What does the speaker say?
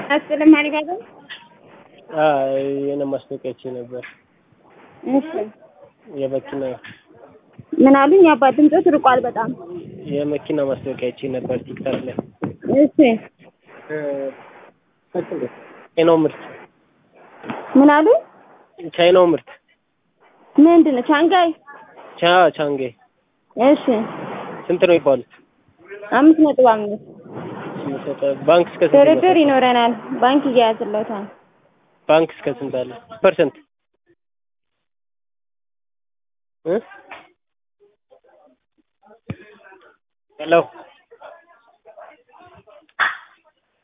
አስለም አሪጋጋ የነ ማስጠቀች ነበር። እሺ የመኪና ምን አሉኝ? አባት ድምጽ ርቋል በጣም። የመኪና ማስጠቀች ነበር ቲክታክ ላይ። እሺ ቻይናው ምርት ምን አሉኝ? ቻይናው ምርት ምንድነው? ቻንጋይ ቻንጋይ። እሺ ስንት ነው ይባሉት? 5.5 ባንክ እስከ ስንት ድርድር ይኖረናል። ባንክ ይያዝልዎታል። ባንክ እስከ ስንት አለ? ፐርሰንት ሄሎ